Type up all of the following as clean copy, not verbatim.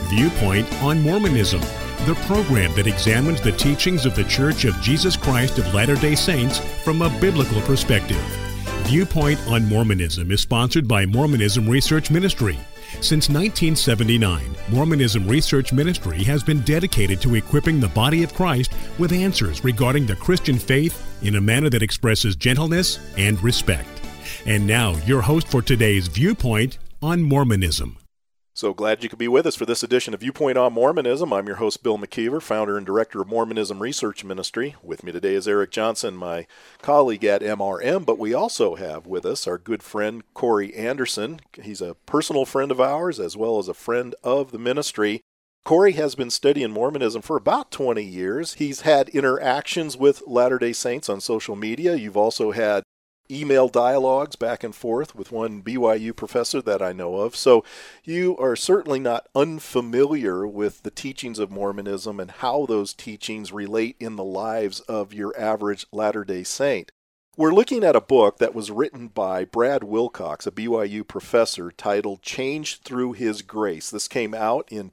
Viewpoint on Mormonism, the program that examines the teachings of the Church of Jesus Christ of Latter-day Saints from a biblical perspective. Viewpoint on Mormonism is sponsored by Mormonism Research Ministry. Since 1979, Mormonism Research Ministry has been dedicated to equipping the body of Christ with answers regarding the Christian faith in a manner that expresses gentleness and respect. And now, your host for today's Viewpoint on Mormonism. So glad you could be with us for this edition of Viewpoint on Mormonism. I'm your host, Bill McKeever, founder and director of Mormonism Research Ministry. With me today is Eric Johnson, my colleague at MRM, but we also have with us our good friend, Corey Anderson. He's a personal friend of ours as well as a friend of the ministry. Corey has been studying Mormonism for about 20 years. He's had interactions with Latter-day Saints on social media. You've also had email dialogues back and forth with one BYU professor that I know of. So you are certainly not unfamiliar with the teachings of Mormonism and how those teachings relate in the lives of your average Latter-day Saint. We're looking at a book that was written by Brad Wilcox, a BYU professor, titled Changed Through His Grace. This came out in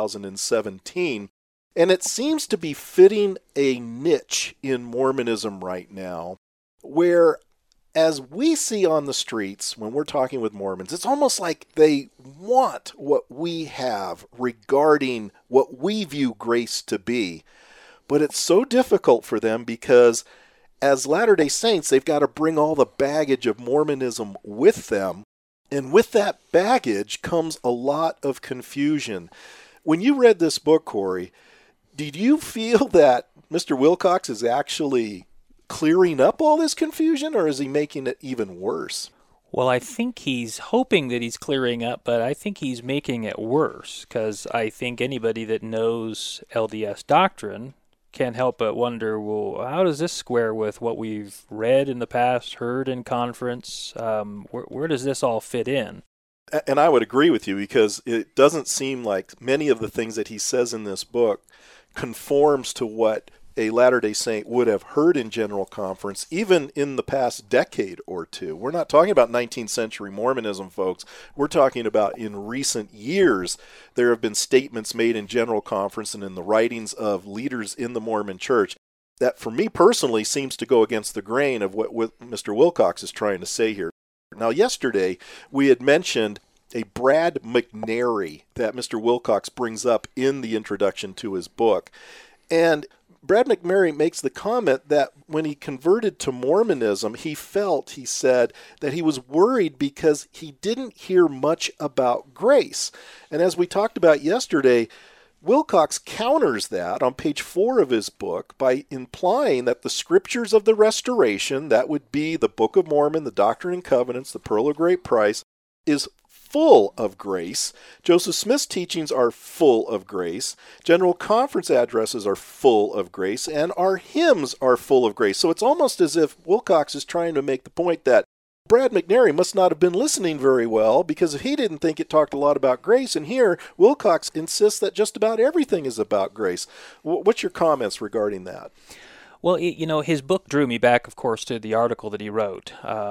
2017, and it seems to be fitting a niche in Mormonism right now, where as we see on the streets when we're talking with Mormons, it's almost like they want what we have regarding what we view grace to be. But it's so difficult for them because as Latter-day Saints, they've got to bring all the baggage of Mormonism with them. And with that baggage comes a lot of confusion. When you read this book, Corey, did you feel that Mr. Wilcox is actually clearing up all this confusion, or is he making it even worse? Well, I think he's hoping that he's clearing up, but I think he's making it worse, because I think anybody that knows LDS doctrine can't help but wonder, well, how does this square with what we've read in the past, heard in conference? Where does this all fit in? And I would agree with you, because it doesn't seem like many of the things that he says in this book conforms to what a Latter-day Saint would have heard in General Conference, even in the past decade or two. We're not talking about 19th century Mormonism, folks. We're talking about in recent years, there have been statements made in General Conference and in the writings of leaders in the Mormon Church that, for me personally, seems to go against the grain of what Mr. Wilcox is trying to say here. Now, yesterday, we had mentioned a Brad McNary that Mr. Wilcox brings up in the introduction to his book. And Brad McNary makes the comment that when he converted to Mormonism, he said, that he was worried because he didn't hear much about grace. And as we talked about yesterday, Wilcox counters that on page 4 of his book by implying that the scriptures of the Restoration, that would be the Book of Mormon, the Doctrine and Covenants, the Pearl of Great Price, is full of grace. Joseph Smith's teachings are full of grace. General Conference addresses are full of grace, and our hymns are full of grace. So it's almost as if Wilcox is trying to make the point that Brad McNary must not have been listening very well, because if he didn't think it talked a lot about grace, and here Wilcox insists that just about everything is about grace. What's your comments regarding that? Well, his book drew me back, of course, to the article that he wrote.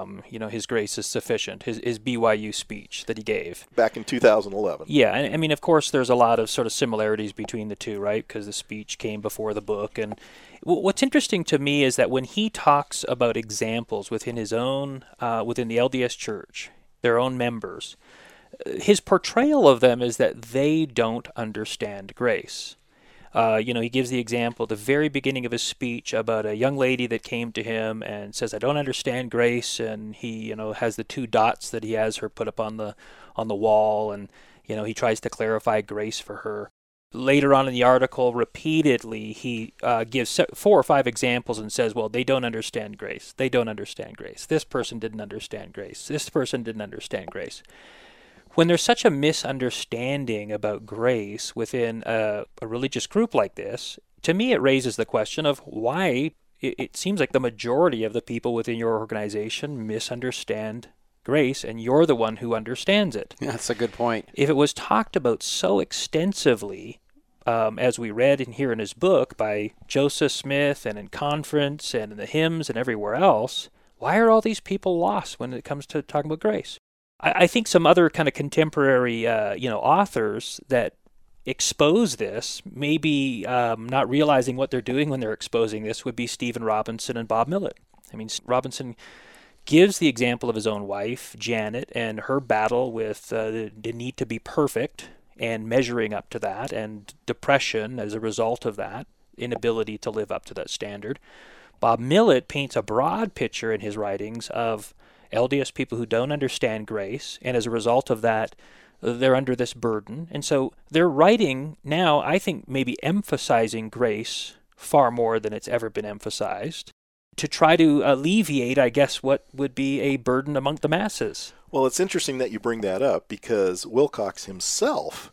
His grace is sufficient, his BYU speech that he gave. Back in 2011. Yeah, and I mean, of course, there's a lot of sort of similarities between the two, right? Because the speech came before the book. And what's interesting to me is that when he talks about examples within his own, within the LDS Church, their own members, his portrayal of them is that they don't understand grace. He gives the example at the very beginning of his speech about a young lady that came to him and says, I don't understand grace, and he, has the 2 dots that he has her put up on the wall, and, he tries to clarify grace for her. Later on in the article, repeatedly, he gives 4 or 5 examples and says, well, they don't understand grace. They don't understand grace. This person didn't understand grace. This person didn't understand grace. When there's such a misunderstanding about grace within a religious group like this, to me it raises the question of why it seems like the majority of the people within your organization misunderstand grace, and you're the one who understands it. Yeah, that's a good point. If it was talked about so extensively, as we read in here in his book by Joseph Smith and in conference and in the hymns and everywhere else, why are all these people lost when it comes to talking about grace? I think some other kind of contemporary, authors that expose this, maybe not realizing what they're doing when they're exposing this, would be Stephen Robinson and Bob Millett. I mean, Robinson gives the example of his own wife, Janet, and her battle with the need to be perfect and measuring up to that, and depression as a result of that, inability to live up to that standard. Bob Millett paints a broad picture in his writings of LDS people who don't understand grace, and as a result of that, they're under this burden. And so they're writing now, I think, maybe emphasizing grace far more than it's ever been emphasized, to try to alleviate, I guess, what would be a burden among the masses. Well, it's interesting that you bring that up, because Wilcox himself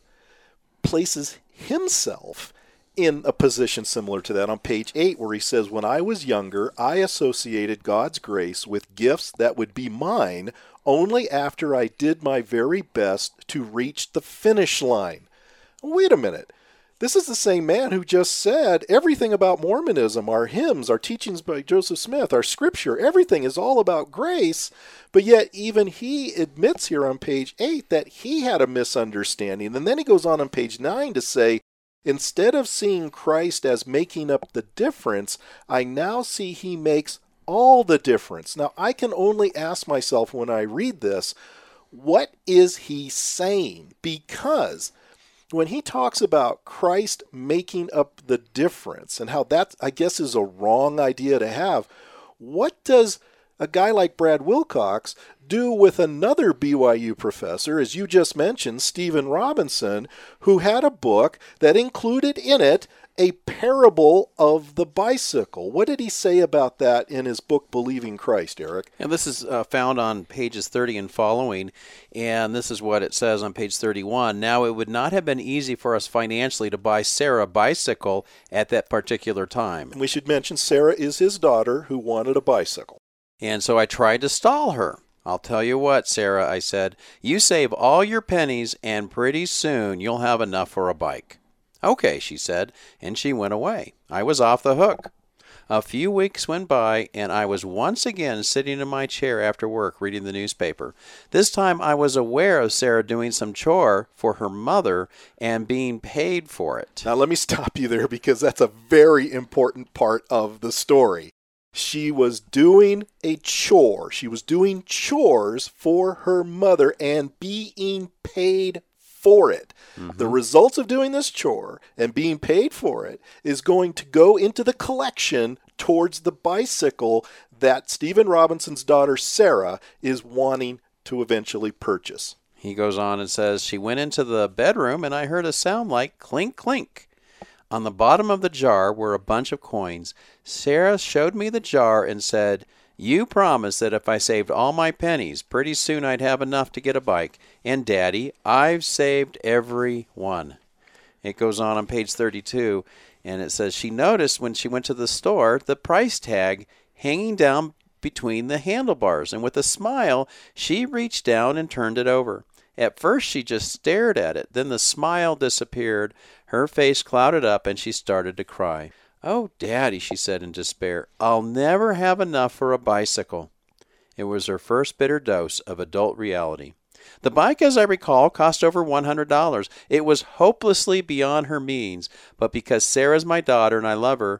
places himself in a position similar to that on page 8, where he says, when I was younger, I associated God's grace with gifts that would be mine only after I did my very best to reach the finish line. Wait a minute. This is the same man who just said everything about Mormonism, our hymns, our teachings by Joseph Smith, our scripture, everything is all about grace. But yet even he admits here on page 8 that he had a misunderstanding. And then he goes on page 9 to say, instead of seeing Christ as making up the difference, I now see he makes all the difference. Now, I can only ask myself when I read this, what is he saying? Because when he talks about Christ making up the difference and how that, I guess, is a wrong idea to have, what does a guy like Brad Wilcox do with another BYU professor, as you just mentioned, Stephen Robinson, who had a book that included in it a parable of the bicycle? What did he say about that in his book, Believing Christ, Eric? And this is found on pages 30 and following, and this is what it says on page 31. Now, it would not have been easy for us financially to buy Sarah a bicycle at that particular time. We should mention Sarah is his daughter who wanted a bicycle. And so I tried to stall her. I'll tell you what, Sarah, I said, you save all your pennies and pretty soon you'll have enough for a bike. Okay, she said, and she went away. I was off the hook. A few weeks went by, and I was once again sitting in my chair after work reading the newspaper. This time I was aware of Sarah doing some chore for her mother and being paid for it. Now let me stop you there, because that's a very important part of the story. She was doing a chore. She was doing chores for her mother and being paid for it. Mm-hmm. The results of doing this chore and being paid for it is going to go into the collection towards the bicycle that Stephen Robinson's daughter Sarah is wanting to eventually purchase. He goes on and says, she went into the bedroom and I heard a sound like clink, clink. On the bottom of the jar were a bunch of coins. Sarah showed me the jar and said, you promised that if I saved all my pennies, pretty soon I'd have enough to get a bike. And, Daddy, I've saved every one. It goes on page 32, and it says, she noticed when she went to the store the price tag hanging down between the handlebars, and with a smile, she reached down and turned it over. At first, she just stared at it. Then the smile disappeared. Her face clouded up, and she started to cry. Oh, Daddy, she said in despair, I'll never have enough for a bicycle. It was her first bitter dose of adult reality. The bike, as I recall, cost over $100. It was hopelessly beyond her means, but because Sarah's my daughter and I love her,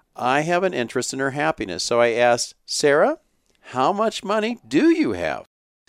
I have an interest in her happiness. So I asked, Sarah, how much money do you have?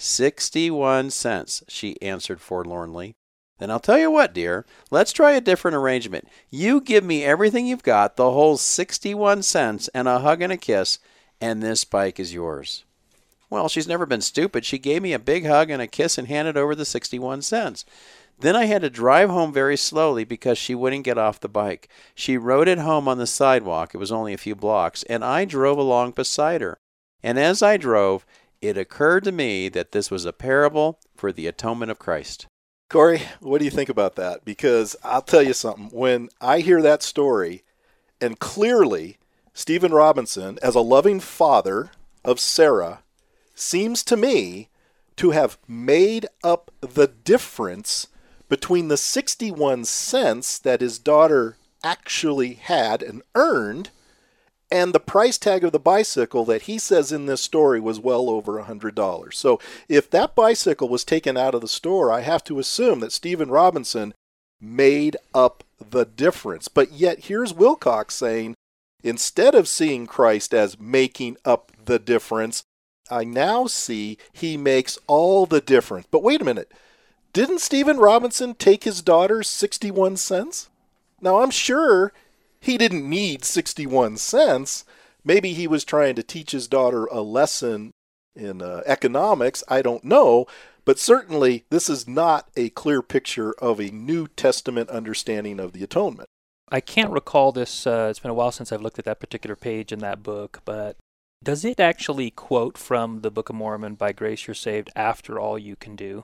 61 cents, she answered forlornly. Then I'll tell you what, dear, let's try a different arrangement. You give me everything you've got, the whole 61 cents, and a hug and a kiss, and this bike is yours. Well, she's never been stupid. She gave me a big hug and a kiss and handed over the 61 cents. Then I had to drive home very slowly because she wouldn't get off the bike. She rode it home on the sidewalk. It was only a few blocks, and I drove along beside her. And as I drove, it occurred to me that this was a parable for the atonement of Christ. Corey, what do you think about that? Because I'll tell you something. When I hear that story, and clearly Stephen Robinson, as a loving father of Sarah, seems to me to have made up the difference between the 61 cents that his daughter actually had and earned and the price tag of the bicycle that he says in this story was well over $100. So if that bicycle was taken out of the store, I have to assume that Stephen Robinson made up the difference. But yet here's Wilcox saying, instead of seeing Christ as making up the difference, I now see he makes all the difference. But wait a minute. Didn't Stephen Robinson take his daughter 61 cents? Now, I'm sure he didn't need 61 cents. Maybe he was trying to teach his daughter a lesson in economics. I don't know. But certainly, this is not a clear picture of a New Testament understanding of the atonement. I can't recall this. It's been a while since I've looked at that particular page in that book, but does it actually quote from the Book of Mormon, by grace you're saved after all you can do,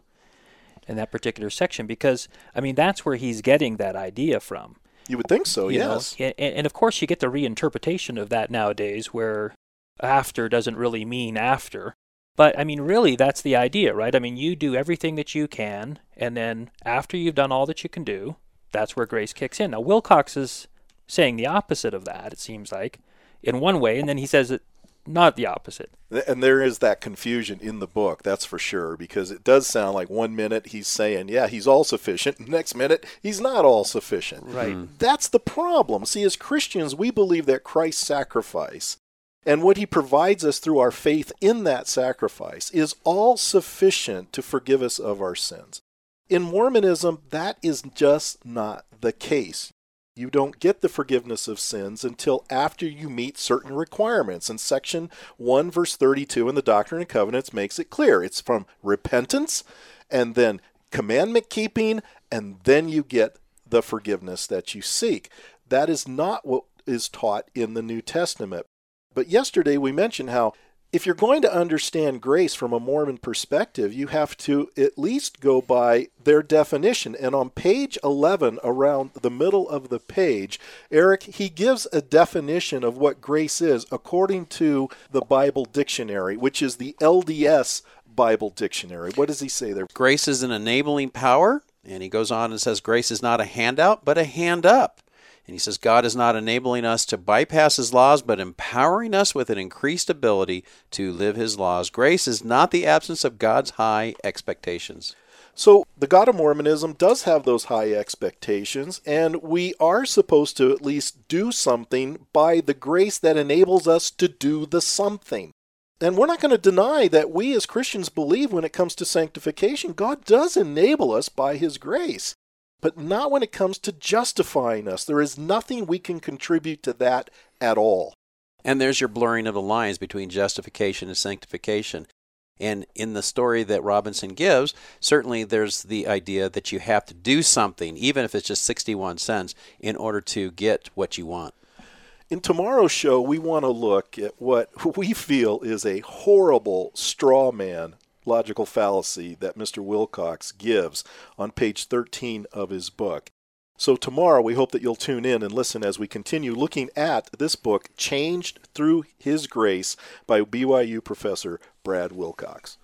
in that particular section? Because, I mean, that's where he's getting that idea from. You would think so, yes. And of course, you get the reinterpretation of that nowadays, where after doesn't really mean after. But, I mean, really, that's the idea, right? I mean, you do everything that you can, and then after you've done all that you can do, that's where grace kicks in. Now, Wilcox is saying the opposite of that, it seems like, in one way, and then he says it not the opposite. And there is that confusion in the book, that's for sure, because it does sound like 1 minute he's saying, yeah, he's all sufficient, and next minute he's not all sufficient. Right. That's the problem. See, as Christians, we believe that Christ's sacrifice and what he provides us through our faith in that sacrifice is all sufficient to forgive us of our sins. In Mormonism, that is just not the case. You don't get the forgiveness of sins until after you meet certain requirements. And section 1, verse 32 in the Doctrine and Covenants makes it clear. It's from repentance and then commandment keeping, and then you get the forgiveness that you seek. That is not what is taught in the New Testament. But yesterday we mentioned how if you're going to understand grace from a Mormon perspective, you have to at least go by their definition. And on page 11, around the middle of the page, Eric, he gives a definition of what grace is according to the Bible Dictionary, which is the LDS Bible Dictionary. What does he say there? Grace is an enabling power. And he goes on and says, grace is not a handout, but a hand up. And he says, God is not enabling us to bypass his laws, but empowering us with an increased ability to live his laws. Grace is not the absence of God's high expectations. So the God of Mormonism does have those high expectations, and we are supposed to at least do something by the grace that enables us to do the something. And we're not going to deny that we as Christians believe when it comes to sanctification, God does enable us by his grace. But not when it comes to justifying us. There is nothing we can contribute to that at all. And there's your blurring of the lines between justification and sanctification. And in the story that Robinson gives, certainly there's the idea that you have to do something, even if it's just 61 cents, in order to get what you want. In tomorrow's show, we want to look at what we feel is a horrible straw man logical fallacy that Mr. Wilcox gives on page 13 of his book. So tomorrow we hope that you'll tune in and listen as we continue looking at this book, Changed Through His Grace, by BYU professor Brad Wilcox.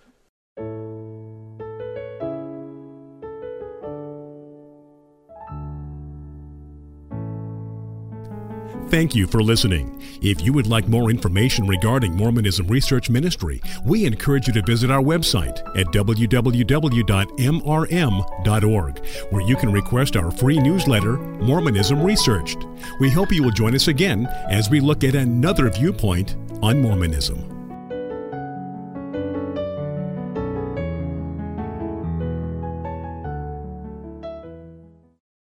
Thank you for listening. If you would like more information regarding Mormonism Research Ministry, we encourage you to visit our website at www.mrm.org, where you can request our free newsletter, Mormonism Researched. We hope you will join us again as we look at another viewpoint on Mormonism.